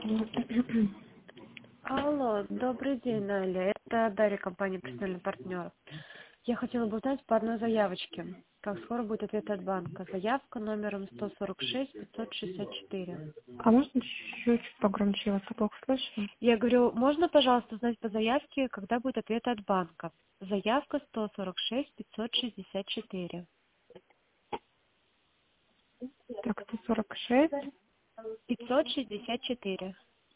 Алло, добрый день, Наля. Это Дарья, компания «Персональный партнер». Я хотела бы узнать по одной заявочке, как скоро будет ответ от банка. Заявка номером 146-564. А можно чуть-чуть погромче? Я вас плохо слышу. Я говорю, можно, пожалуйста, узнать по заявке, когда будет ответ от банка? Заявка 146-564. Так, 146. 564.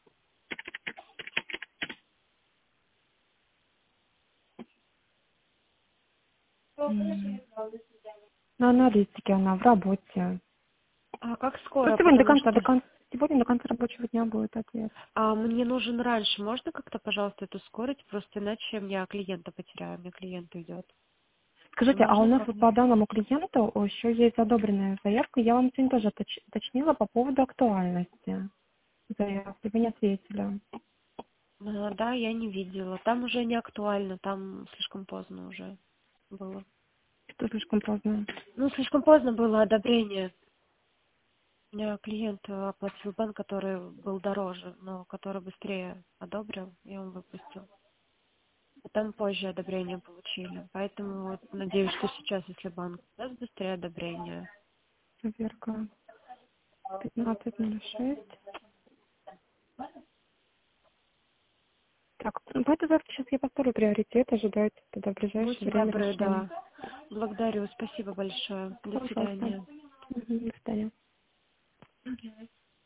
На аналитике она в работе. А как Ну, скоро? сегодня Потому что сегодня до конца рабочего дня будет ответ. мне нужен раньше. Можно как-то, пожалуйста, это ускорить? Просто иначе я клиента потеряю. Мне клиент уйдет. Скажите, а у Можно нас вот как-то? по данному клиенту еще есть одобренная заявка. Я вам сегодня тоже уточнила по поводу актуальности заявки. Вы не ответили. Да, я не видела. Там уже не актуально, там слишком поздно уже было. Что слишком поздно? Ну, слишком поздно было одобрение. У меня клиент оплатил банк, который был дороже, но который быстрее одобрил, и он выпустил. А там позже одобрение получили. Поэтому вот надеюсь, что сейчас, если банк даст быстрее одобрение. Проверка 15:06. Так, ну, по этой заявке сейчас я поставлю приоритет, ожидайте тогда в ближайшее Будьте время добры, решения. да. Благодарю, спасибо большое. До Пожалуйста. свидания. До свидания.